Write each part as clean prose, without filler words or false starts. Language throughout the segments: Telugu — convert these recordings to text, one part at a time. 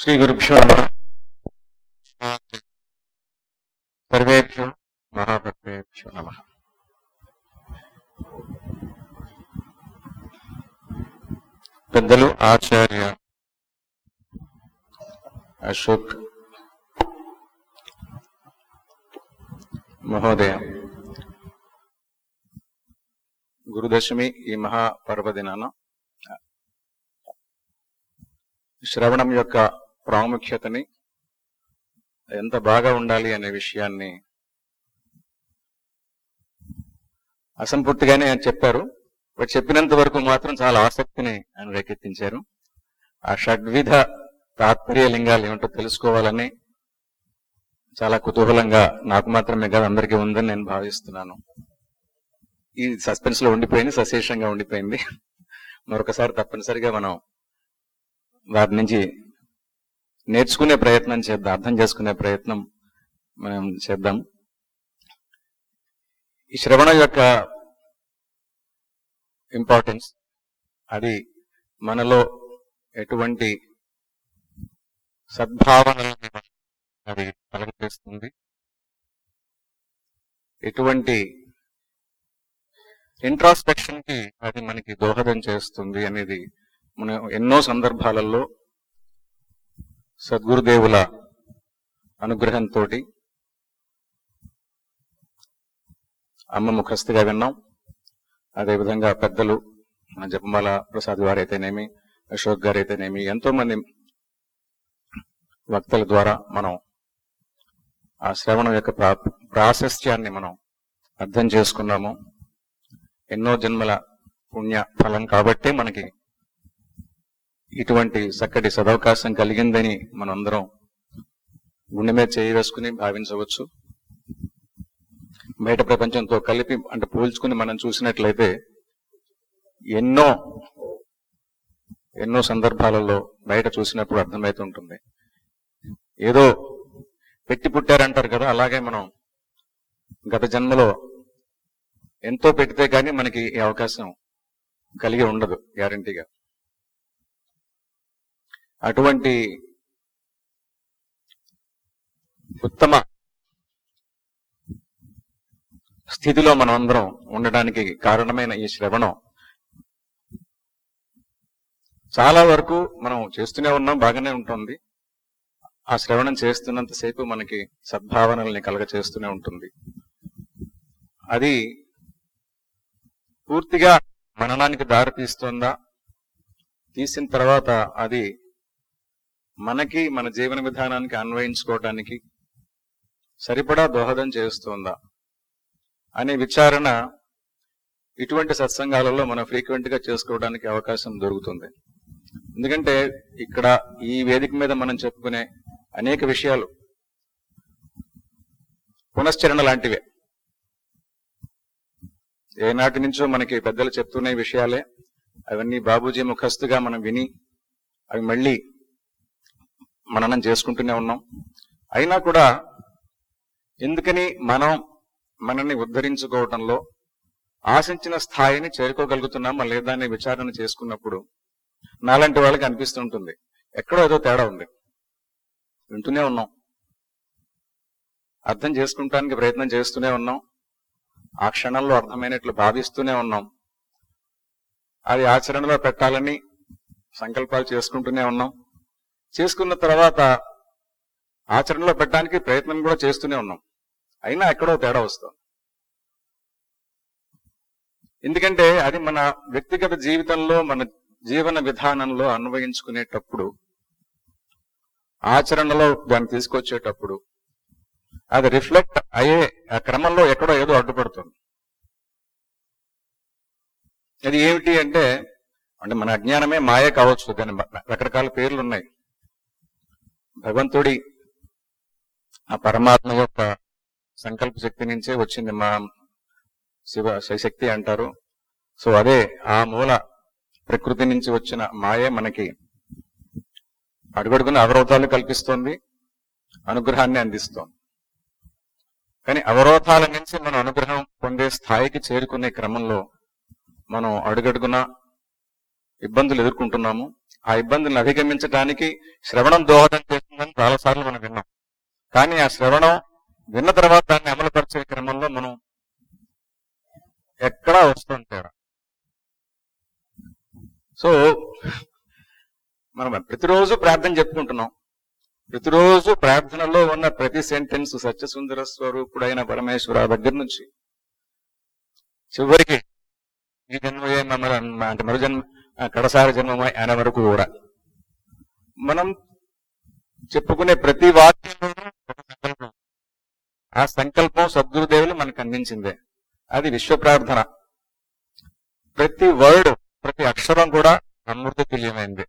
శ్రీ గురుభ్యో నమః. సర్వేభ్యో మహాభక్తేభ్యో నమః. పెద్దలు ఆచార్య అశోక్ మహోదయ, గురుదశమి ఈ మహాపర్వదినాన శ్రవణం యొక్క ప్రాముఖ్యతని, ఎంత బాగా ఉండాలి అనే విషయాన్ని అసంపూర్తిగానే ఆయన చెప్పారు. చెప్పినంత వరకు మాత్రం చాలా ఆసక్తిని ఆయన రేకెత్తించారు. ఆ షడ్విధ తాత్పర్యలింగాలు ఏమిటో తెలుసుకోవాలని చాలా కుతూహలంగా నాకు మాత్రమే కాదు అందరికీ ఉందని నేను భావిస్తున్నాను. ఈ సస్పెన్స్ లో ఉండిపోయింది, సశేషంగా ఉండిపోయింది. మరొకసారి తప్పనిసరిగా మనం వారి నుంచి నేర్చుకునే ప్రయత్నం చేద్దాం, అర్థం చేసుకునే ప్రయత్నం మనం చేద్దాం. ఈ శ్రవణ యొక్క ఇంపార్టెన్స్, అది మనలో ఎటువంటి సద్భావనలను అది కలుగజేస్తుంది, ఎటువంటి ఇంట్రాస్పెక్షన్ కి అది మనకి దోహదం చేస్తుంది అనేది మనం ఎన్నో సందర్భాలలో సద్గురుదేవుల అనుగ్రహంతో అమ్మ ముఖస్థిగా విన్నాం. అదేవిధంగా పెద్దలు మన జపమాల ప్రసాద్ గారైతేనేమి, అశోక్ గారైతేనేమి, ఎంతో మంది వక్తల ద్వారా మనం ఆ శ్రవణం యొక్క ప్రాశస్త్యాన్ని మనం అర్థం చేసుకున్నాము. ఎన్నో జన్మల పుణ్య ఫలం కాబట్టే మనకి ఇటువంటి చక్కటి సదవకాశం కలిగిందని మనం అందరం గుండె మీద చేయి వేసుకుని భావించవచ్చు. బయట ప్రపంచంతో కలిపి అంటే పోల్చుకుని మనం చూసినట్లయితే ఎన్నో సందర్భాలలో బయట చూసినప్పుడు అర్థమవుతుంటుంది. ఏదో పెట్టి పుట్టారంటారు కదా, అలాగే మనం గత జన్మలో ఎంతో పెట్టితే కానీ మనకి ఈ అవకాశం కలిగి ఉండదు గ్యారంటీగా. అటువంటి ఉత్తమ స్థితిలో మనం అందరం ఉండడానికి కారణమైన ఈ శ్రవణం చాలా వరకు మనం చేస్తూనే ఉన్నాం, బాగానే ఉంటుంది. ఆ శ్రవణం చేస్తున్నంతసేపు మనకి సద్భావనల్ని కలగచేస్తూనే ఉంటుంది. అది పూర్తిగా మననానికి దారి తీస్తుందా, తీసిన తర్వాత అది మనకి మన జీవన విధానానికి అన్వయించుకోవటానికి సరిపడా దోహదం చేస్తుందా అనే విచారణ ఇటువంటి సత్సంగాలలో మనం ఫ్రీక్వెంట్ గా చేసుకోవడానికి అవకాశం దొరుకుతుంది. ఎందుకంటే ఇక్కడ ఈ వేదిక మీద మనం చెప్పుకునే అనేక విషయాలు పునశ్చరణ లాంటివే. ఏనాటి నుంచో మనకి పెద్దలు చెప్తున్న విషయాలే. అవన్నీ బాబూజీ ముఖస్తుగా మనం విని అవి మళ్ళీ మననం చేసుకుంటూనే ఉన్నాం. అయినా కూడా ఎందుకని మనల్ని ఉద్ధరించుకోవటంలో ఆశించిన స్థాయిని చేరుకోగలుగుతున్నామా లేదా అనే విచారణ చేసుకున్నప్పుడు నాలాంటి వాళ్ళకి అనిపిస్తుంటుంది ఎక్కడో ఏదో తేడా ఉంది. వింటూనే ఉన్నాం, అర్థం చేసుకుంటానికి ప్రయత్నం చేస్తూనే ఉన్నాం, ఆ క్షణంలో అర్థమైనట్లు భావిస్తూనే ఉన్నాం, అది ఆచరణలో పెట్టాలని సంకల్పాలు చేసుకుంటూనే ఉన్నాం, చేసుకున్న తర్వాత ఆచరణలో పెట్టడానికి ప్రయత్నం కూడా చేస్తూనే ఉన్నాం. అయినా ఎక్కడో తేడా వస్తుంది. ఎందుకంటే అది మన వ్యక్తిగత జీవితంలో, మన జీవన విధానంలో అన్వయించుకునేటప్పుడు, ఆచరణలో దాన్ని తీసుకొచ్చేటప్పుడు అది రిఫ్లెక్ట్ అయ్యే ఆ క్రమంలో ఎక్కడో ఏదో అడ్డుపడుతుంది. అది ఏమిటి అంటే మన అజ్ఞానమే మాయే కావచ్చు. దాని రకరకాల పేర్లు ఉన్నాయి. భగవంతుడి ఆ పరమాత్మ యొక్క సంకల్ప శక్తి నుంచే వచ్చింది మా శివశక్తి అంటారు. సో అదే ఆ మూల ప్రకృతి నుంచి వచ్చిన మాయే మనకి అడుగడుగున అవరోధాలు కల్పిస్తోంది, అనుగ్రహాన్ని అందిస్తోంది. కానీ అవరోధాల నుంచి మనం అనుగ్రహం పొందే స్థాయికి చేరుకునే క్రమంలో మనం అడుగడుగున ఇబ్బందులు ఎదుర్కొంటున్నాము. ఆ ఇబ్బందులను అధిగమించడానికి శ్రవణం దోహదం చేస్తుందని చాలాసార్లు మనం విన్నాం. కానీ ఆ శ్రవణం విన్న తర్వాత దాన్ని అమలుపరిచే క్రమంలో మనం ఎక్కడా వస్తుంది తేడా. సో మనం ప్రతిరోజు ప్రార్థన చెప్పుకుంటున్నాం. ప్రతిరోజు ప్రార్థనలో ఉన్న ప్రతి సెంటెన్స్ సత్యసుందర స్వరూపుడైన పరమేశ్వర దగ్గర నుంచి చివరికి ఈ జన్మయే అంటే మరు జన్మ కడసారి జన్మమై అనే వరకు కూడా మనం చెప్పుకునే ప్రతి వాక్యంలోనూ ఒక సంకల్పం. ఆ సంకల్పం సద్గురుదేవులు మనకు అందించిందే. అది విశ్వ ప్రార్థన. ప్రతి వర్డ్, ప్రతి అక్షరం కూడా అమృత తుల్యమైంది.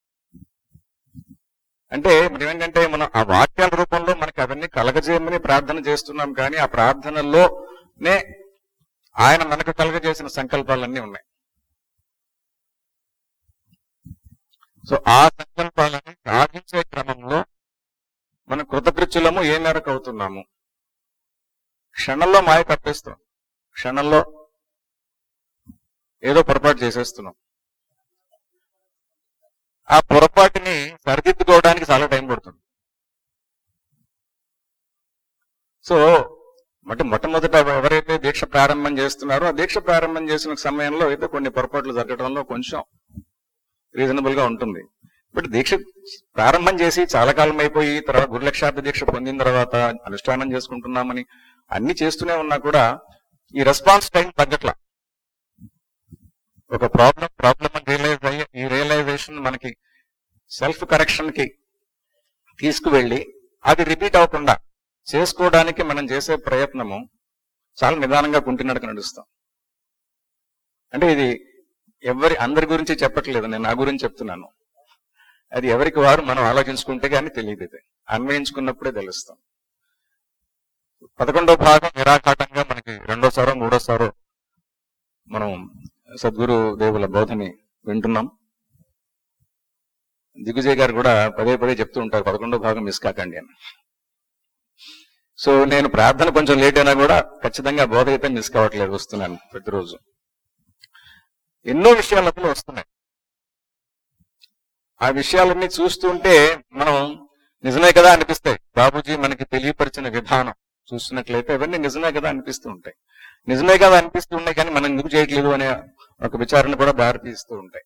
అంటే మనం ఏంటంటే మనం ఆ వాక్యాల రూపంలో మనకి అవన్నీ కలగజేయమని ప్రార్థన చేస్తున్నాం, కానీ ఆ ప్రార్థనల్లోనే ఆయన మనకు కలగజేసిన సంకల్పాలన్నీ ఉన్నాయి. సో ఆ సంకల్పాలని సాధించే క్రమంలో మన కృతకృత్యులము ఏ మేరకు అవుతున్నాము. క్షణంలో మాయ తప్పేస్తున్నాం, క్షణంలో ఏదో పొరపాటు చేసేస్తున్నాం. ఆ పొరపాటుని సరిదిద్దుకోవడానికి చాలా టైం పడుతుంది. సో అంటే మొట్టమొదట ఎవరైతే దీక్ష ప్రారంభం చేస్తున్నారో ఆ దీక్ష ప్రారంభం చేసిన సమయంలో అయితే కొన్ని పొరపాట్లు జరగడంలో కొంచెం రీజనబుల్ గా ఉంటుంది. బట్ దీక్ష ప్రారంభం చేసి చాలా కాలం అయిపోయి తర్వాత గురులక్షార్థ దీక్ష పొందిన తర్వాత అనుష్ఠానం చేసుకుంటున్నామని అన్ని చేస్తూనే ఉన్నా కూడా ఈ రెస్పాన్స్ టైం తగ్గట్లా. ఒక ప్రాబ్లం రియలైజ్ అయ్యి ఈ రియలైజేషన్ మనకి సెల్ఫ్ కరెక్షన్ కి తీసుకువెళ్ళి అది రిపీట్ అవ్వకుండా చేసుకోవడానికి మనం చేసే ప్రయత్నము చాలా నిదానంగా కుంటినడక నడుస్తాం. అంటే ఇది అందరి గురించి చెప్పట్లేదు, నేను నా గురించి చెప్తున్నాను. అది ఎవరికి వారు మనం ఆలోచించుకుంటే కానీ తెలియదు. ఇది అన్వయించుకున్నప్పుడే తెలుస్తాం. 11వ భాగం నిరాఘాటంగా మనకి 2వసారో 3వసారో మనం సద్గురు దేవుల బోధని వింటున్నాం. దిగ్విజయ్ గారు కూడా పదే పదే చెప్తూ ఉంటారు 11వ భాగం మిస్ కాకండి అని. సో నేను ప్రార్థన కొంచెం లేట్ అయినా కూడా ఖచ్చితంగా బోధ అయితే మిస్ కావట్లేదు, వస్తున్నాను ప్రతిరోజు. ఎన్నో విషయాలు అందులో వస్తున్నాయి. ఆ విషయాలన్నీ చూస్తుంటే మనం నిజమే కదా అనిపిస్తాయి. బాబూజీ మనకి తెలియపరిచిన విధానం చూస్తున్నట్లయితే అవన్నీ నిజమే కదా అనిపిస్తూ ఉంటాయి. నిజమే కదా అనిపిస్తూ ఉన్నాయి, కానీ మనం ఎందుకు చేయట్లేదు అనే ఒక విచారణ కూడా దారితీస్తూ ఉంటాయి.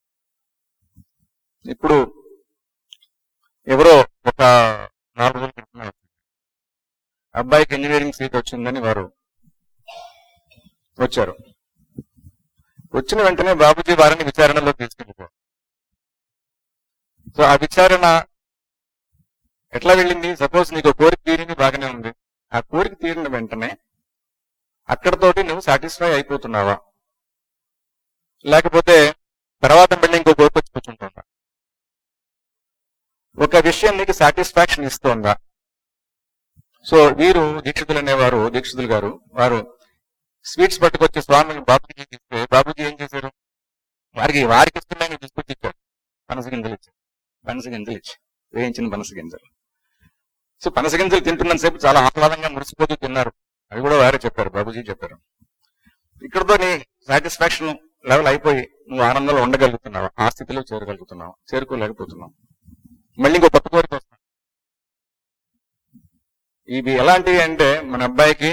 ఇప్పుడు ఎవరో ఒక 4 రోజుల క్రితం అబ్బాయికి ఇంజనీరింగ్ సీట్ వచ్చిందని వారు వచ్చారు. వచ్చిన వెంటనే బాబూజీ వారిని విచారణలో తీసుకెళ్ళిపోయారు. సో ఆ విచారణ ఎట్లా వెళ్ళింది? సపోజ్ నీకు కోరిక తీరింది, బాగానే ఉంది. ఆ కోరిక తీరిన వెంటనే అక్కడతోటి నువ్వు సాటిస్ఫై అయిపోతున్నావా, లేకపోతే తర్వాత మళ్ళీ ఇంకో కోరిక వచ్చి కూర్చుంటుందా? ఒక విషయం నీకు సాటిస్ఫాక్షన్ ఇస్తోందా? సో వీరు దీక్షితులు గారు వారు స్వీట్స్ పట్టుకొచ్చి స్వామిని బాబూజీకి ఇస్తే బాబూజీ ఏం చేశారు? వారికి ఇస్తున్నాయని తీసుకొచ్చి ఇచ్చారు. పనస గింజలు ఇచ్చి వేయించిన పనస గింజలు. సో పనస గింజలు తింటున్నంత సేపు చాలా ఆహ్లాదంగా మురిసిపోతూ తిన్నారు. అవి కూడా వారే చెప్పారు, బాబూజీ చెప్పారు. ఇక్కడతో నీ సాటిస్ఫాక్షన్ లెవెల్ అయిపోయి నువ్వు ఆనందంలో ఉండగలుగుతున్నావు, ఆ స్థితిలో చేరుకోలేకపోతున్నావు. మళ్ళీ ఇంకో కొత్త కోరిక వస్తుంది. ఇవి ఎలాంటివి అంటే, మన అబ్బాయికి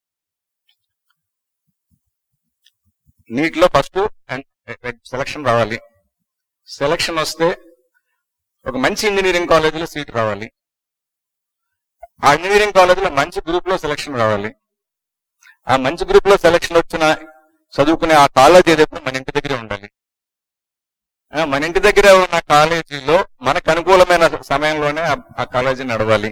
నీటిలో ఫస్ట్ సెలక్షన్ రావాలి. సెలక్షన్ వస్తే ఒక మంచి ఇంజనీరింగ్ కాలేజీలో సీట్ రావాలి. ఆ ఇంజనీరింగ్ కాలేజీలో మంచి గ్రూప్ లో సెలక్షన్ రావాలి. ఆ మంచి గ్రూప్ లో సెలక్షన్ వచ్చిన చదువుకునే ఆ కాలేజీ ఏదైతే మన ఇంటి దగ్గరే ఉండాలి. మన ఇంటి దగ్గర ఉన్న కాలేజీలో మనకు అనుకూలమైన సమయంలోనే ఆ కాలేజీ నడవాలి.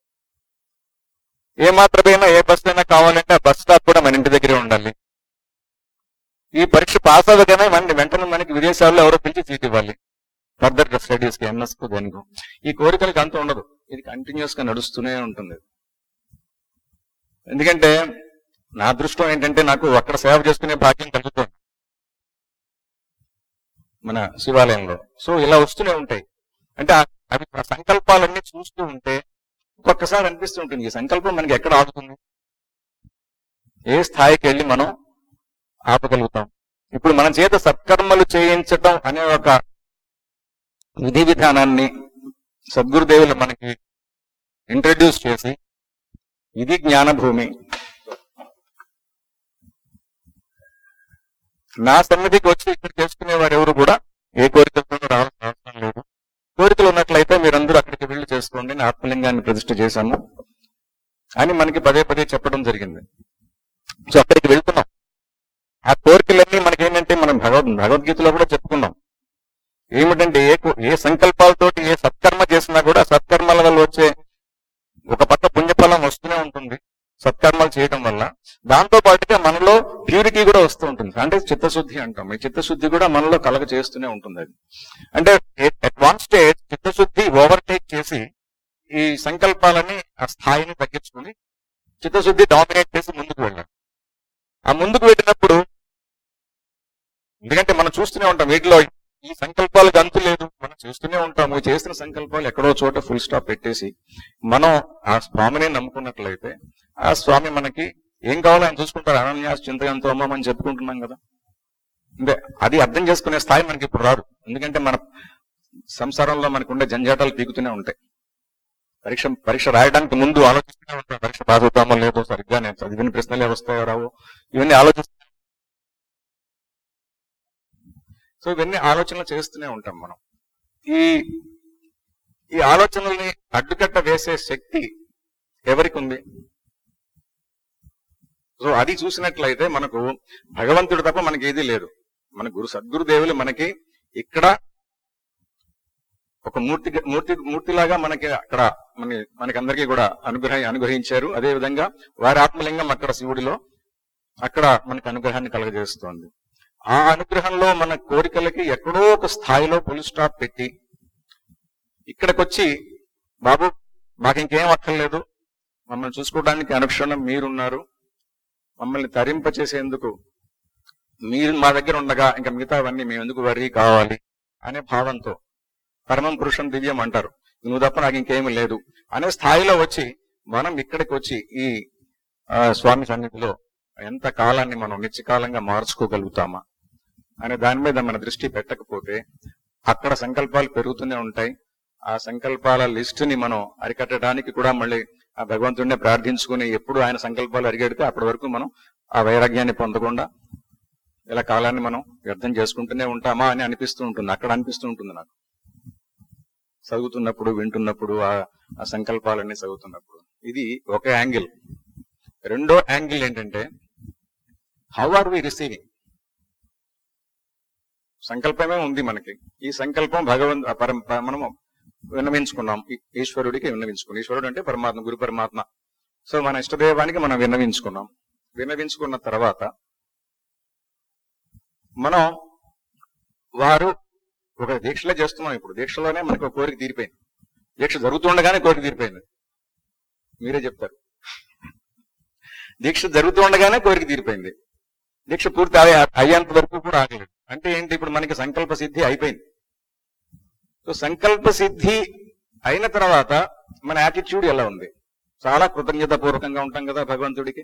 ఏ మాత్రమైనా ఏ బస్ అయినా కావాలంటే ఆ బస్ స్టాప్ కూడా మన ఇంటి దగ్గరే ఉండాలి. ఈ పరీక్ష పాస్ అవ్వగానే వెంటనే మనకి విదేశాల్లో ఎవరో పిలిచి సీట్ ఇవ్వాలి ఫర్దర్ స్టడీస్ కి, ఎంఎస్ కు, దేనికో. ఈ కోరికలకి అంత ఉండదు, ఇది కంటిన్యూస్ గా నడుస్తూనే ఉంటుంది. ఎందుకంటే నా అదృష్టం ఏంటంటే నాకు అక్కడ సేవ చేసుకునే భాగ్యం కలుగుతుంది మన శివాలయంలో. సో ఇలా వస్తూనే ఉంటాయి. అంటే అవి సంకల్పాలన్నీ చూస్తూ ఉంటే ఒక్కొక్కసారి అనిపిస్తూ ఉంటుంది, ఈ సంకల్పం మనకి ఎక్కడ ఆగుతుంది, ఏ స్థాయికి వెళ్ళి మనం ఆపగలుగుతాం. ఇప్పుడు మన చేత సత్కర్మలు చేయించటం అనే ఒక విధి విధానాన్ని సద్గురుదేవులు మనకి ఇంట్రడ్యూస్ చేసి ఇది జ్ఞానభూమి, నా సన్నిధికి వచ్చి ఇక్కడ చేసుకునే వారు ఎవరు కూడా ఏ కోరికలతో రావాల్సిన అవసరం లేదు. కోరికలు ఉన్నట్లయితే మీరందరూ అక్కడికి వెళ్ళి చేసుకోండి, నేను ఆత్మలింగాన్ని ప్రతిష్ఠ చేశాను అని మనకి పదే పదే చెప్పడం జరిగింది. సో అక్కడికి వెళ్తున్నాం. ఆ కోరికలన్నీ మనకేంటంటే మనం భగవద్గీతలో కూడా చెప్పుకున్నాం. ఏమిటంటే ఏ సంకల్పాలతోటి ఏ సత్కర్మ చేసినా కూడా సత్కర్మల వల్ల వచ్చే ఒక పక్క పుణ్యఫలం వస్తూనే ఉంటుంది సత్కర్మలు చేయడం వల్ల. దాంతో పాటుగా మనలో ప్యూరిటీ కూడా వస్తూ ఉంటుంది, అంటే చిత్తశుద్ధి అంటాం. ఈ చిత్తశుద్ధి కూడా మనలో కలగ చేస్తూనే ఉంటుంది. అది అంటే అట్ వన్ స్టేజ్ చిత్తశుద్ధి ఓవర్టేక్ చేసి ఈ సంకల్పాలని ఆ స్థాయిని తగ్గించుకుని చిత్తశుద్ధి డామినేట్ చేసి ముందుకు వెళ్ళాలి. ఆ ముందుకు వెళ్ళినప్పుడు ఎందుకంటే మనం చూస్తూనే ఉంటాం వీటిలో ఈ సంకల్పాలకు అంతు లేదు, మనం చూస్తూనే ఉంటాము. చేసిన సంకల్పాలు ఎక్కడో చోట ఫుల్ స్టాప్ పెట్టేసి మనం ఆ స్వామిని నమ్ముకున్నట్లయితే ఆ స్వామి మనకి ఏం కావాలో ఆయన చూసుకుంటారు. అనన్యాస్ చింతయంతో అమ్మమని చెప్పుకుంటున్నాం కదా. అంటే అది అర్థం చేసుకునే స్థాయి మనకి ఇప్పుడు రాదు. ఎందుకంటే మన సంసారంలో మనకు ఉండే జంజాటాలు పీకుతూనే ఉంటాయి. పరీక్ష రాయడానికి ముందు ఆలోచిస్తూనే ఉంటాం, పరీక్ష పాస్ అవుతామో లేదో, సరిగ్గా నేను చదివిన ప్రశ్నలే వస్తాయో రావో, ఇవన్నీ ఆలోచిస్తూ. సో ఇవన్నీ ఆలోచనలు చేస్తూనే ఉంటాం మనం. ఈ ఆలోచనల్ని అడ్డుకట్ట వేసే శక్తి ఎవరికి ఉంది? సో అది చూసినట్లయితే మనకు భగవంతుడు తప్ప మనకి ఏదీ లేదు. మన సద్గురుదేవులు మనకి ఇక్కడ ఒక మూర్తిలాగా మనకి అక్కడ మనకి అందరికీ కూడా అనుగ్రహించారు. అదే విధంగా వారి ఆత్మలింగం అక్కడ శివుడిలో అక్కడ మనకి అనుగ్రహాన్ని కలగజేస్తోంది. ఆ అనుగ్రహంలో మన కోరికలకి ఎక్కడో ఒక స్థాయిలో ఫుల్ స్టాప్ పెట్టి ఇక్కడికొచ్చి బాబు మాకు ఇంకేం అక్కర్లేదు, మమ్మల్ని చూసుకోవడానికి అనుక్షణం మీరున్నారు, మమ్మల్ని తరింపచేసేందుకు మీరు మా దగ్గర ఉండగా ఇంకా మిగతావన్నీ మేము ఎందుకు వరి కావాలి అనే భావంతో పరమం పురుషం దివ్యం అంటారు. నువ్వు తప్ప నాకు ఇంకేమీ లేదు అనే స్థాయిలో వచ్చి మనం ఇక్కడికి వచ్చి ఈ స్వామి సన్నిధిలో ఎంత కాలాన్ని మనం నిత్యకాలంగా మార్చుకోగలుగుతామా అనే దాని మీద మన దృష్టి పెట్టకపోతే అక్కడ సంకల్పాలు పెరుగుతూనే ఉంటాయి. ఆ సంకల్పాల లిస్టుని మనం అరికట్టడానికి కూడా మళ్ళీ ఆ భగవంతుడిని ప్రార్థించుకుని ఎప్పుడు ఆయన సంకల్పాలు అరిగెడితే అప్పటి వరకు మనం ఆ వైరాగ్యాన్ని పొందకుండా ఇలా కాలాన్ని మనం వ్యర్థం చేసుకుంటూనే ఉంటామా అని అనిపిస్తూ ఉంటుంది. అక్కడ అనిపిస్తూ ఉంటుంది నాకు చదువుతున్నప్పుడు, వింటున్నప్పుడు, ఆ సంకల్పాలన్నీ చదువుతున్నప్పుడు. ఇది ఒక యాంగిల్. రెండో యాంగిల్ ఏంటంటే హౌ ఆర్ వి రిసీవింగ్? సంకల్పమే ఉంది మనకి. ఈ సంకల్పం మనము విన్నవించుకున్నాం, ఈశ్వరుడికి విన్నవించుకున్నాం. ఈశ్వరుడు అంటే పరమాత్మ, గురు పరమాత్మ. సో మన ఇష్టదైవానికి మనం విన్నవించుకున్నాం. విన్నవించుకున్న తర్వాత మనం వారు ఒక దీక్షలో చేస్తున్నాం. ఇప్పుడు దీక్షలోనే మనకు ఒక కోరిక తీరిపోయింది. దీక్ష జరుగుతుండగానే కోరిక తీరిపోయింది. మీరే చెప్తారు. దీక్ష జరుగుతుండగానే కోరిక తీరిపోయింది. దీక్ష పూర్తి అయ్యేంత వరకు కూడా ఆగలేదు. అంటే ఏంటి? ఇప్పుడు మనకి సంకల్ప సిద్ధి అయిపోయింది. సో సంకల్ప సిద్ధి అయిన తర్వాత మన యాటిట్యూడ్ ఎలా ఉంది? చాలా కృతజ్ఞత పూర్వకంగా ఉంటాం కదా భగవంతుడికి.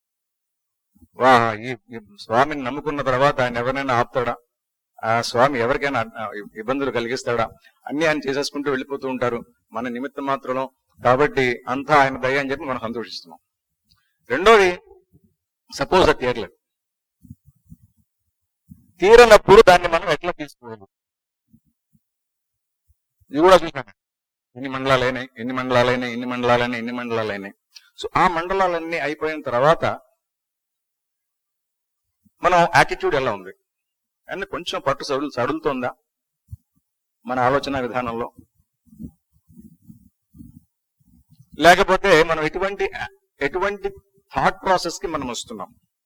ఈ స్వామిని నమ్ముకున్న తర్వాత ఆయన ఎవరైనా ఆపుతాడా? ఆ స్వామి ఎవరికైనా ఇబ్బందులు కలిగిస్తాడా? అన్ని ఆయన చేసేసుకుంటూ వెళ్ళిపోతూ ఉంటారు మన నిమిత్త మాత్రం. కాబట్టి అంతా ఆయన దయ అని చెప్పి మనం సంతోషిస్తున్నాం. రెండోది, సపోజ్ అది తీరలేదు. తీరనప్పుడు దాన్ని మనం ఎట్లా తీసుకోవాలి? ఇది కూడా చూసాను. ఎన్ని మండలాలైనాయి. సో ఆ మండలాలన్నీ అయిపోయిన తర్వాత మనం యాటిట్యూడ్ ఎలా ఉంది అని కొంచెం పట్టు సడులుతోందా మన ఆలోచన విధానంలో? లేకపోతే మనం ఎటువంటి థాట్ ప్రాసెస్ కి మనం వస్తున్నాం?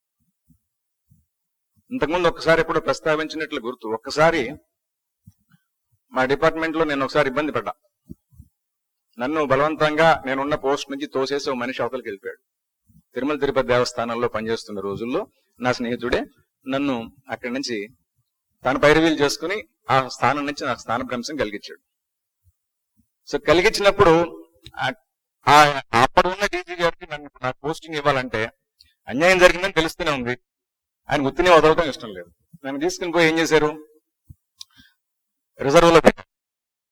ఇంతకుముందు ఒకసారి ఎప్పుడు ప్రస్తావించినట్లు గుర్తు. ఒక్కసారి మా డిపార్ట్మెంట్ లో నేను ఒకసారి ఇబ్బంది పడ్డా. నన్ను బలవంతంగా నేనున్న పోస్ట్ నుంచి తోసేసి ఒక మనిషి అవతలకి వెళ్ళిపోయాడు. తిరుమల తిరుపతి దేవస్థానంలో పనిచేస్తున్న రోజుల్లో నా స్నేహితుడే నన్ను అక్కడి నుంచి తన పైరవీలు చేసుకుని ఆ స్థానం నుంచి నాకు స్థానభ్రంశం కలిగించాడు. సో కలిగించినప్పుడు అప్పుడు ఉన్న డీజీ గారికి నాకు పోస్టింగ్ ఇవ్వాలంటే అన్యాయం జరిగిందని తెలుస్తూనే ఉంది. ఆయన గుర్తునే వదలటం ఇష్టం లేదు. నన్ను తీసుకుని పోయి ఏం చేశారు? రిజర్వ్ లో పెట్టారు.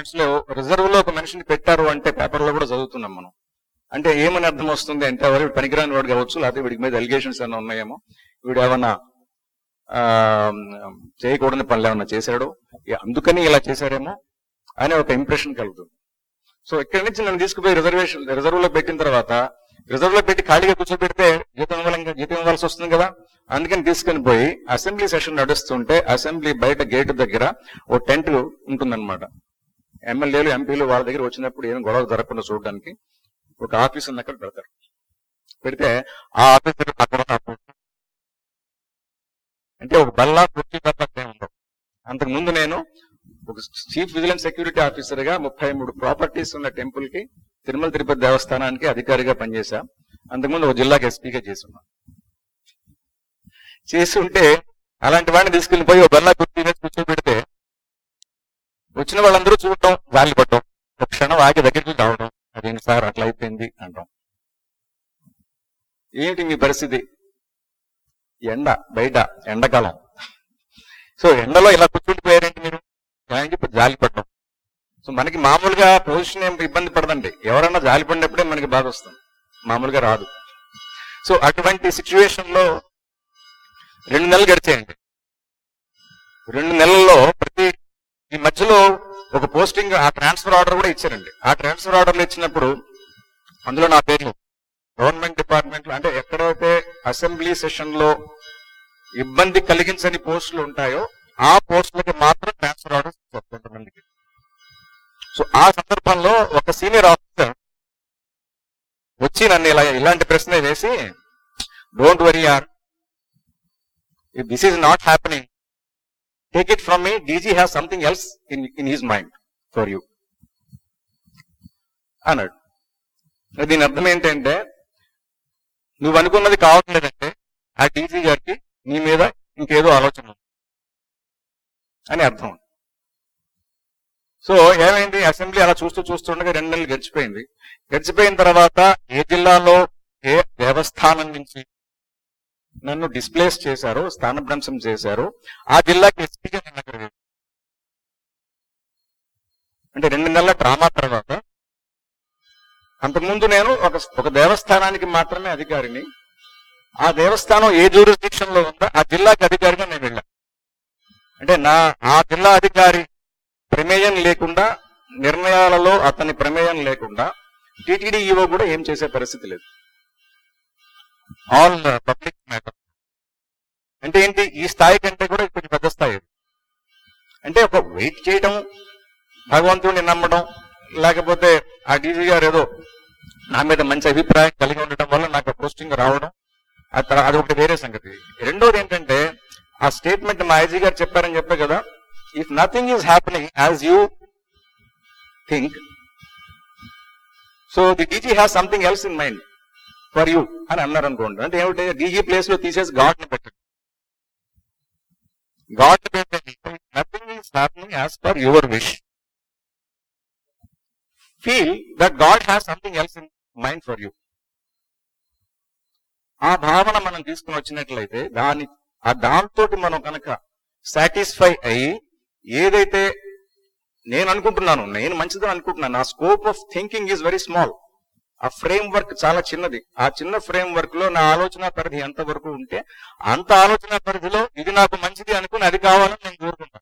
డిపార్ట్మెంట్స్ లో రిజర్వ్ లో ఒక మనిషిని పెట్టారు అంటే పేపర్లో కూడా చదువుతున్నాం మనం. అంటే ఏమని అర్థం వస్తుంది అంటే ఎవరు పనికిరాని వాడు కావచ్చు, లేకపోతే వీడికి మీద అలిగేషన్స్ ఏమైనా ఉన్నాయేమో, వీడు ఏమన్నా చేయకూడని పనులు ఏమన్నా చేశాడు, అందుకని ఇలా చేశాడేమో అనే ఒక ఇంప్రెషన్ కలుగుతుంది. సో ఇక్కడి నుంచి నన్ను తీసుకుపోయి రిజర్వ్ లో పెట్టిన తర్వాత, రిజర్వ్ లో పెట్టి ఖాళీగా కూర్చోబెడితే జీతం ఇవ్వాల్సి వస్తుంది కదా. అందుకని తీసుకుని పోయి అసెంబ్లీ సెషన్ నడుస్తుంటే అసెంబ్లీ బయట గేటు దగ్గర ఓ టెంట్ ఉంటుందన్నమాట. ఎమ్మెల్యేలు ఎంపీలు వాళ్ళ దగ్గర వచ్చినప్పుడు ఏం గొడవ జరగకుండా చూడడానికి ఒక ఆఫీసర్ని అక్కడ పెడతారు. పెడితే ఆ ఆఫీసర్ అక్కడ అంటే ఒక బల్లా కుర్చీ తప్ప ఉండవు. అంతకు ముందు నేను ఒక చీఫ్ విజిలెన్స్ సెక్యూరిటీ ఆఫీసర్ గా 33 ప్రాపర్టీస్ ఉన్న టెంపుల్ కి, తిరుమల తిరుపతి దేవస్థానానికి అధికారిగా పనిచేశా. అంతకుముందు ఒక జిల్లాకి ఎస్పీగా చేస్తున్నా. చేసి ఉంటే అలాంటి వాడిని తీసుకుని పోయి ఒక బల్లా కుర్చీ మీద కూర్చోబెడితే వచ్చిన వాళ్ళందరూ చూడటం, గాలి పట్టడం, ఒక క్షణం ఆగి దగ్గరికి రావడం, అదేంటి సార్ అట్లా అయిపోయింది అంటాం. ఏంటి మీ పరిస్థితి? ఎండ బయట, ఎండాకాలం. సో ఎండలో ఇలా కూర్చుండిపోయారేంటి మీరు అని చెప్పి జాలి పడడం. సో మనకి మామూలుగా పొజిషన్ ఏం ఇబ్బంది పడదండి, ఎవరన్నా జాలి పడినప్పుడే మనకి బాధ వస్తుంది, మామూలుగా రాదు. సో అటువంటి సిచ్యువేషన్ లో 2 నెలలు గడిచేయండి. 2 నెలల్లో ఈ మధ్యలో ఒక పోస్టింగ్, ఆ ట్రాన్స్ఫర్ ఆర్డర్ కూడా ఇచ్చారండి. ఆ ట్రాన్స్ఫర్ ఆర్డర్లు ఇచ్చినప్పుడు అందులో నా పేర్లు గవర్నమెంట్ డిపార్ట్మెంట్ లో, అంటే ఎక్కడైతే అసెంబ్లీ సెషన్ లో ఇబ్బంది కలిగించని పోస్టులు ఉంటాయో ఆ పోస్టులకి మాత్రం ట్రాన్స్ఫర్ ఆర్డర్స్ ఇచ్చారు కొంతమందికి. సో ఆ సందర్భంలో ఒక సీనియర్ ఆఫీసర్ వచ్చి నన్ను ఇలాంటి ప్రశ్న వేసి, డోంట్ వరీ యార్, if this is not happening, take it from me, DG has something else in his mind for you అన్నాడు. దీని అర్థం ఏంటంటే, నువ్వు అనుకున్నది కావట్లేదంటే ఆ డీజీ గారికి నీ మీద ఇంకేదో ఆలోచన అని అర్థం. సో ఏమైంది, అసెంబ్లీ అలా చూస్తుండగా 2 నెలలు గడిచిపోయింది. గడిచిపోయిన తర్వాత ఏ జిల్లాలో ఏ దేవస్థానం నుంచి నన్ను డిస్ప్లేస్ చేశారో, స్థానభ్రంశం చేశారో, ఆ జిల్లాకి ఎస్పీగా నన్ను అక్కడ అంటే 2 నెలల డ్రామా తర్వాత. అంతకుముందు నేను ఒక దేవస్థానానికి మాత్రమే అధికారిని. ఆ దేవస్థానం ఏ జ్యూరిస్డిక్షన్ లో ఉందో ఆ జిల్లాకి అధికారిగా నేను వెళ్ళా. అంటే ఆ జిల్లా అధికారి ప్రమేయం లేకుండా, నిర్ణయాలలో అతని ప్రమేయం లేకుండా టీటీడీ ఈవో కూడా ఏం చేసే పరిస్థితి లేదు. All public matter. అంటే ఏంటి, ఈ స్థాయి కంటే కూడా కొంచెం పెద్ద స్థాయి. అంటే ఒక వెయిట్ చేయడం, భగవంతుడిని నమ్మడం, లేకపోతే ఆ డీజీ గారు ఏదో నా మీద మంచి అభిప్రాయం కలిగి ఉండటం వల్ల నాకు పోస్టింగ్ రావడం, అది ఒకటి వేరే సంగతి. రెండోది ఏంటంటే, ఆ స్టేట్మెంట్ మా ఐజీ గారు చెప్పారని చెప్పే కదా, if nothing is happening as you think, so the DG has something else in mind for you అని అన్నారు అనుకోండి. అంటే ఏమిటి, డీజీ ప్లేస్ లో తీసేసి గాడ్ ని పెట్టండి. గాడ్ ని పెట్టండి, nothing is happening as per your wish. Feel that god has something else in mind for you. ఆ భావన మనం తీసుకుని వచ్చినట్లయితే దాంతో మనం కనుక సాటిస్ఫై అయ్యి, ఏదైతే నేను అనుకుంటున్నాను, నేను మంచిదని అనుకుంటున్నాను, నా scope of thinking is very small, ఆ ఫ్రేమ్ వర్క్ చాలా చిన్నది. ఆ చిన్న ఫ్రేమ్ వర్క్ లో నా ఆలోచన పరిధి ఎంత వరకు ఉంటే అంత ఆలోచన పరిధిలో ఇది నాకు మంచిది అనుకుని అది కావాలని నేను కోరుకుంటాను.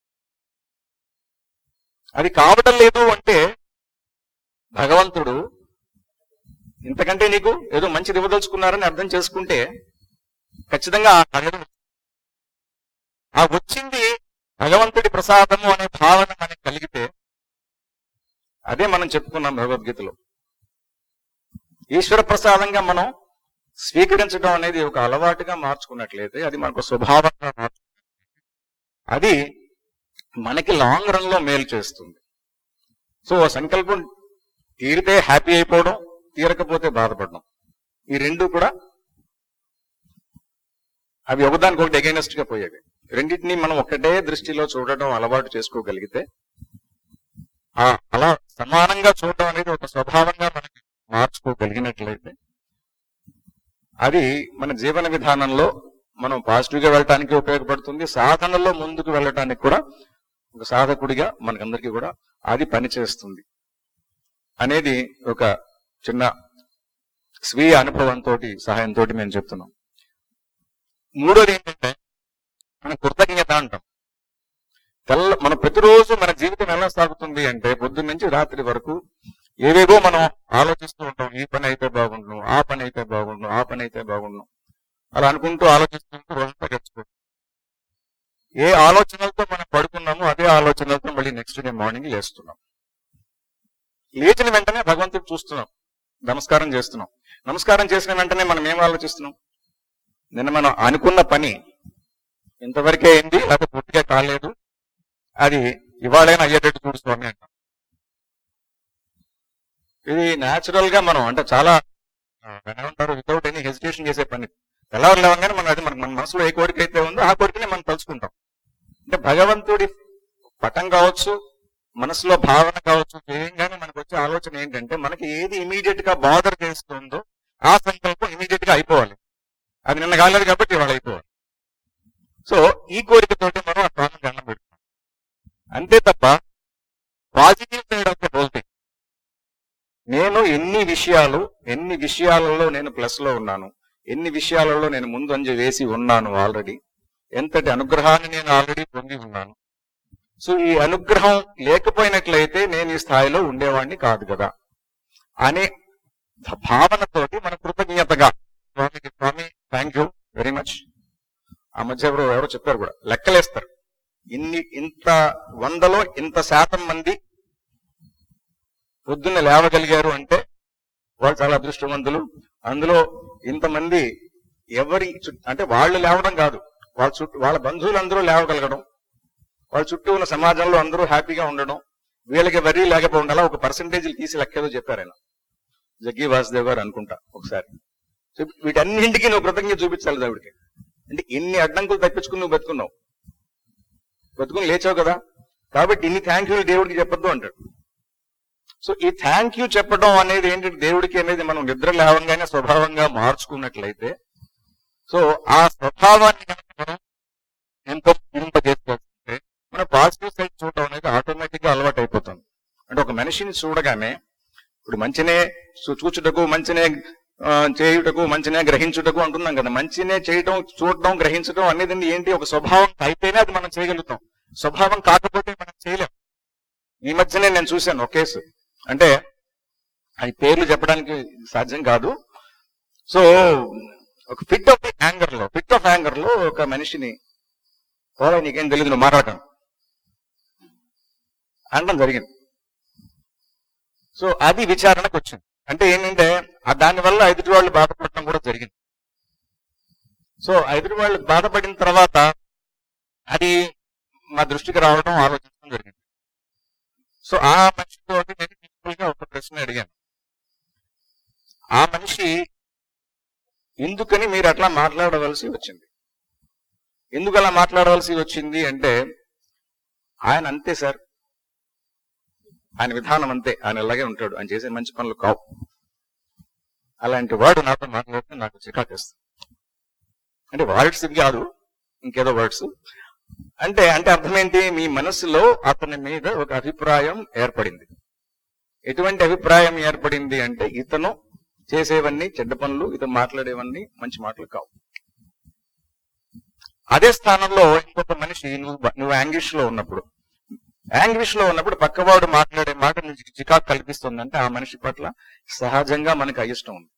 అది కావడం లేదు అంటే భగవంతుడు ఇంతకంటే నీకు ఏదో మంచిది ఇవ్వదలుచుకున్నారని అర్థం చేసుకుంటే ఖచ్చితంగా ఆ వచ్చింది భగవంతుడి ప్రసాదము అనే భావన మనకి కలిగితే, అదే మనం చెప్పుకున్నాం భగవద్గీతలో, ఈశ్వర ప్రసాదంగా మనం స్వీకరించడం అనేది ఒక అలవాటుగా మార్చుకున్నట్లయితే, అది మనకు స్వభావంగా మార్చుకున్నట్లయితే అది మనకి లాంగ్ రన్ లో మేలు చేస్తుంది. సో సంకల్పం తీరితే హ్యాపీ అయిపోవడం, తీరకపోతే బాధపడడం, ఈ రెండు కూడా అవి ఒకదానికి ఒకటి అగైనెస్ట్ గా పోయేవి. రెండింటినీ మనం ఒకటే దృష్టిలో చూడటం అలవాటు చేసుకోగలిగితే, అలా సమానంగా చూడటం అనేది ఒక స్వభావంగా మనకి మార్చుకోగలిగినట్లయితే, అది మన జీవన విధానంలో మనం పాజిటివ్ గా వెళ్ళటానికి ఉపయోగపడుతుంది. సాధనలో ముందుకు వెళ్ళటానికి కూడా ఒక సాధకుడిగా మనకందరికీ కూడా అది పనిచేస్తుంది అనేది ఒక చిన్న స్వీయ అనుభవంతో సహాయంతో మేము చెప్తున్నాం. మూడోది ఏంటంటే మన కృతజ్ఞత అంటాం. మనం ప్రతిరోజు మన జీవితం ఎలా సాగుతుంది అంటే పొద్దున్న నుంచి రాత్రి వరకు ఏవేవో మనం ఆలోచిస్తూ ఉంటాం. ఈ పని అయితే బాగుండును, ఆ పని అయితే బాగుండును, ఆ పని అయితే బాగుండును, అలా అనుకుంటూ ఆలోచిస్తుంటూ రోజంతా గడిచిపోతుంది. ఏ ఆలోచనలతో మనం పడుకున్నామో అదే ఆలోచనలతో మళ్ళీ నెక్స్ట్ డే మార్నింగ్ లేస్తున్నాం. లేచిన వెంటనే భగవంతుడు చూస్తున్నాం, నమస్కారం చేస్తున్నాం. నమస్కారం చేసిన వెంటనే మనం ఏం ఆలోచిస్తున్నాం? నిన్న మనం అనుకున్న పని ఇంతవరకే అయింది, లేకపోతే పూర్తిగా కాలేదు, అది ఇవాళైనా అయ్యేటట్టు చూడు స్వామి అంటాం. ఇది న్యాచురల్ గా మనం అంటే చాలా ఏమంటారు వితౌట్ ఎనీ హెసిటేషన్ చేసే పని. తెల్లవారు లేవగానే మనం అది మన మనసులో ఏ కోరిక అయితే ఉందో ఆ కోరికనే మనం తలుచుకుంటాం. అంటే భగవంతుడి పటం కావచ్చు, మనసులో భావన కావచ్చు, చేయంగానే మనకు వచ్చే ఆలోచన ఏంటంటే మనకి ఏది ఇమీడియట్ గా బాదర్ చేస్తుందో ఆ సంకల్పం ఇమీడియట్ గా అయిపోవాలి. అది నిన్న కాలేదు కాబట్టి ఇవాళ అయిపోవాలి. సో ఈ కోరికతోటి మనం ఆ స్వామిని దండం పెడుతున్నాం. అంతే తప్ప positive side of the whole thing, నేను ఎన్ని విషయాలలో నేను ప్లస్ లో ఉన్నాను, ఎన్ని విషయాలలో నేను ముందంజ వేసి ఉన్నాను, ఆల్రెడీ ఎంతటి అనుగ్రహాన్ని నేను ఆల్రెడీ పొంది ఉన్నాను. సో ఈ అనుగ్రహం లేకపోయినట్లయితే నేను ఈ స్థాయిలో ఉండేవాడిని కాదు కదా అనే భావనతోటి మన కృతజ్ఞతగా స్వామి థ్యాంక్ యూ వెరీ మచ్. ఆ మధ్య ఎవరో చెప్పారు కూడా, లెక్కలేస్తారు. ఇంత 100లో ఇంత శాతం మంది పొద్దున్న లేవగలిగారు అంటే వాళ్ళు చాలా అదృష్టవంతులు. అందులో ఇంతమంది అంటే వాళ్ళు లేవడం కాదు, వాళ్ళ బంధువులు అందరూ లేవగలగడం, వాళ్ళ చుట్టూ ఉన్న సమాజంలో అందరూ హ్యాపీగా ఉండడం, వీళ్ళకి వరీ లేకపోవడం, అలా ఒక పర్సంటేజ్లు తీసి లెక్కేదో చెప్పారు ఆయన, జగ్గి వాసుదేవ్ గారు అనుకుంటా ఒకసారి. వీటన్నింటికి నువ్వు కృతజ్ఞత చూపించాలి దేవుడికి. అంటే ఎన్ని అడ్డంకులు తప్పించుకుని నువ్వు బతుకుని లేచావు కదా, కాబట్టి ఇన్ని థ్యాంక్ యూ దేవుడికి చెప్పొద్దు అంటాడు. సో ఈ థ్యాంక్ యూ చెప్పడం అనేది ఏంటంటే దేవుడికి అనేది మనం నిద్ర లేవంగానే స్వభావంగా మార్చుకున్నట్లయితే, సో ఆ స్వభావాన్ని మనం ఎంతో చేసుకోవాల్సింటే మన పాజిటివ్ సైడ్ చూడటం అనేది ఆటోమేటిక్ గా అలవాటు అయిపోతుంది. అంటే ఒక మనిషిని చూడగానే ఇప్పుడు మంచినే చూచుటకు, మంచినే చేయుటకు, మంచినే గ్రహించుటకు అంటున్నాం కదా. మంచినే చేయటం, చూడటం, గ్రహించడం అనేది ఏంటి? ఒక స్వభావం అయితేనే అది మనం చేయగలుగుతాం. స్వభావం కాకపోతే మనం చేయలేం. ఈ మధ్యనే నేను చూశాను ఒక కేసు, అంటే అది పేర్లు చెప్పడానికి సాధ్యం కాదు. సో ఒక ఫిట్ ఆఫ్ యాంగర్ లో ఒక మనిషిని పోరా నీకేం తెలియదు నువ్వు మాట్లాడటం అనడం జరిగింది. సో అది విచారణకు వచ్చింది. అంటే ఏంటంటే దానివల్ల ఎదుటి వాళ్ళు బాధపడటం కూడా జరిగింది. సో ఎదుటి వాళ్ళు బాధపడిన తర్వాత అది మా దృష్టికి రావడం, ఆలోచించడం జరిగింది. సో ఆ మనిషితో నేను సింపుల్ గా ఒక ప్రశ్న అడిగాను. ఆ మనిషి ఎందుకని మీరు అట్లా మాట్లాడవలసి వచ్చింది, ఎందుకు అలా మాట్లాడవలసి వచ్చింది అంటే, ఆయన అంతే సార్, ఆయన విధానం అంతే, ఆయన ఇలాగే ఉంటాడు, ఆయన చేసే మంచి పనులు కావు, అలాంటి వాడు నాతో మాట్లాడితే నాకు చికాకేస్తుంది. అంటే వర్డ్స్ కాదు, ఇంకేదో వర్డ్స్ అంటే అర్థం ఏంటి? మీ మనసులో అతని మీద ఒక అభిప్రాయం ఏర్పడింది. ఎటువంటి అభిప్రాయం ఏర్పడింది అంటే, ఇతను చేసేవన్నీ చెడ్డ పనులు, ఇతను మాట్లాడేవన్నీ మంచి మాటలు కావు. అదే స్థానంలో ఇంకొక మనిషి, నువ్వు యాంగ్విష్ లో ఉన్నప్పుడు పక్కవాడు మాట్లాడే మాట నీకు చికాకు కల్పిస్తుందంటే ఆ మనిషి పట్ల సహజంగా మనకి అయిష్టం ఉంది.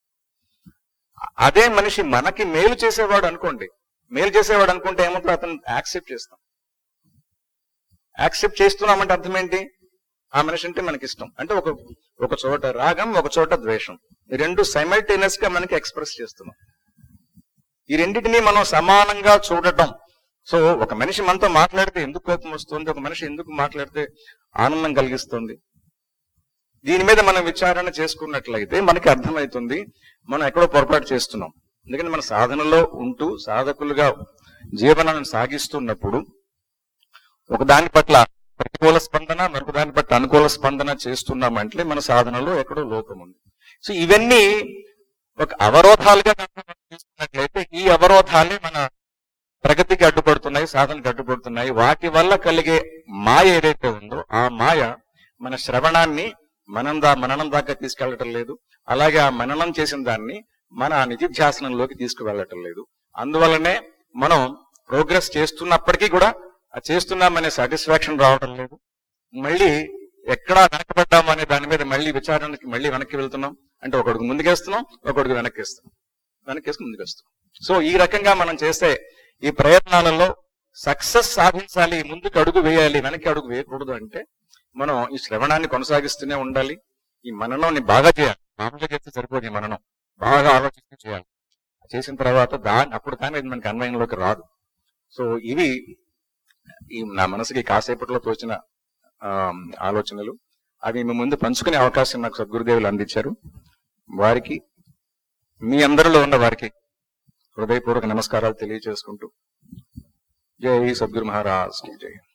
అదే మనిషి మనకి మేలు చేసేవాడు అనుకుంటే ఏమంటారు? అతను యాక్సెప్ట్ చేస్తాం. యాక్సెప్ట్ చేస్తున్నామంటే అర్థం ఏంటి? ఆ మనిషి అంటే మనకి ఇష్టం. అంటే ఒక చోట రాగం, ఒక చోట ద్వేషం, ఈ రెండు సైమల్టేనియస్ గా మనకి ఎక్స్ప్రెస్ చేస్తున్నాం. ఈ రెండింటినీ మనం సమానంగా చూడటం. సో ఒక మనిషి మనతో మాట్లాడితే ఎందుకు కోపం వస్తుంది, ఒక మనిషి ఎందుకు మాట్లాడితే ఆనందం కలిగిస్తుంది, దీని మీద మనం విచారణ చేసుకున్నట్లయితే మనకి అర్థమవుతుంది మనం ఎక్కడో పొరపాటు చేస్తున్నాం. ఎందుకంటే మన సాధనలో ఉంటూ సాధకులుగా జీవనాన్ని సాగిస్తున్నప్పుడు ఒక దాని పట్ల ప్రతికూల స్పందన, మరొక దాని పట్ల అనుకూల స్పందన చేస్తున్నామంటే మన సాధనలో ఎక్కడో లోపం ఉంది. సో ఇవన్నీ ఒక అవరోధాలుగా తీసుకున్నట్లయితే ఈ అవరోధాలే మన ప్రగతికి అడ్డుపడుతున్నాయి, సాధనకి అడ్డుపడుతున్నాయి. వాటి వల్ల కలిగే మాయ ఏదైతే ఉందో ఆ మాయ మన శ్రవణాన్ని మననం దాకా తీసుకెళ్లటం లేదు. అలాగే ఆ మననం చేసిన దాన్ని మన నిధిధ్యాసనంలోకి తీసుకువెళ్ళటం లేదు. అందువల్లనే మనం ప్రోగ్రెస్ చేస్తున్నప్పటికీ కూడా ఆ చేస్తున్నామనే సాటిస్ఫాక్షన్ రావడం లేదు. మళ్ళీ ఎక్కడా వెనకబడ్డాము అనే దాని మీద మళ్ళీ విచారణకి మళ్ళీ వెనక్కి వెళ్తున్నాం. అంటే ఒకడుగు ముందుకేస్తున్నాం, ఒకడుగు వెనక్కిస్తున్నాం, వెనక్కేసి ముందుకేస్తున్నాం. సో ఈ రకంగా మనం చేసే ఈ ప్రయత్నాలలో సక్సెస్ సాధించాలి, ముందుకు అడుగు వేయాలి, వెనక్కి అడుగు వేయకూడదు అంటే మనం ఈ శ్రవణాన్ని కొనసాగిస్తూనే ఉండాలి. ఈ మననాన్ని బాగా చేయాలి. మామూలుగా చేస్తే సరిపోదు, ఈ మననం బాగా ఆలోచిస్తూ చేయాలి. చేసిన తర్వాత అప్పుడు కానీ ఇది మనకి అన్వయంలోకి రాదు. సో ఇవి ఈ నా మనసుకి కాసేపట్లో తోచిన ఆలోచనలు. అవి మీ ముందు పంచుకునే అవకాశం నాకు సద్గురుదేవులు అందించారు. వారికి, మీ అందరిలో ఉన్న వారికి హృదయపూర్వక నమస్కారాలు తెలియజేసుకుంటూ జై సద్గురు మహారాజ్ కి జై.